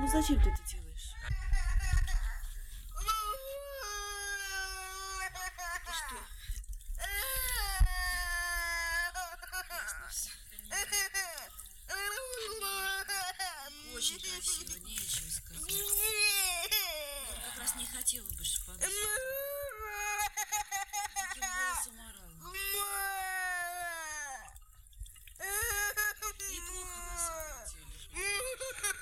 Ну зачем ты это делаешь? Ты что? Ясно все. Очень красиво, нечего сказать. Я как раз не хотела больше подать. Таким голосом орала. И плохо на самом деле.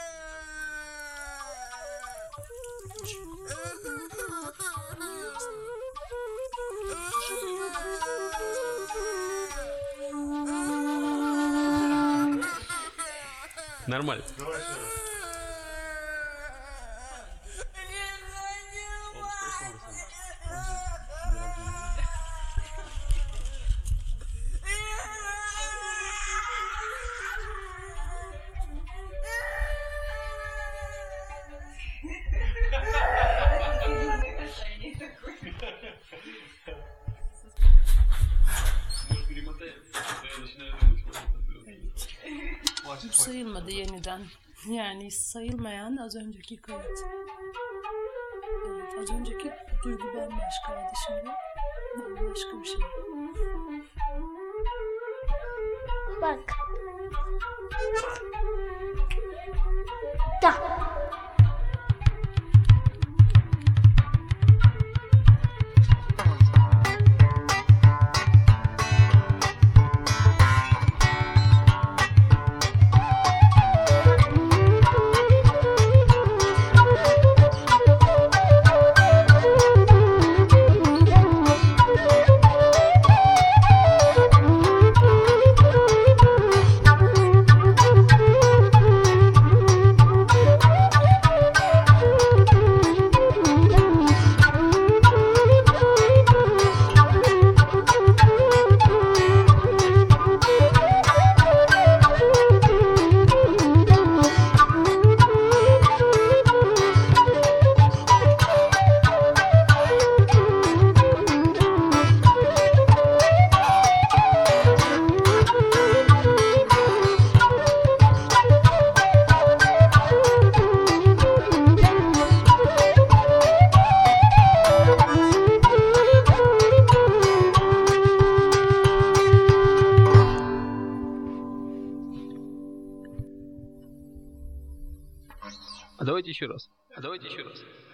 Нормально. Sayılmadı yeniden. Yani sayılmayan az önceki kayıt. Evet, az önceki duygu bambaşkaydı, şimdi bambaşka bir şey. Bak. Da. А давайте еще раз.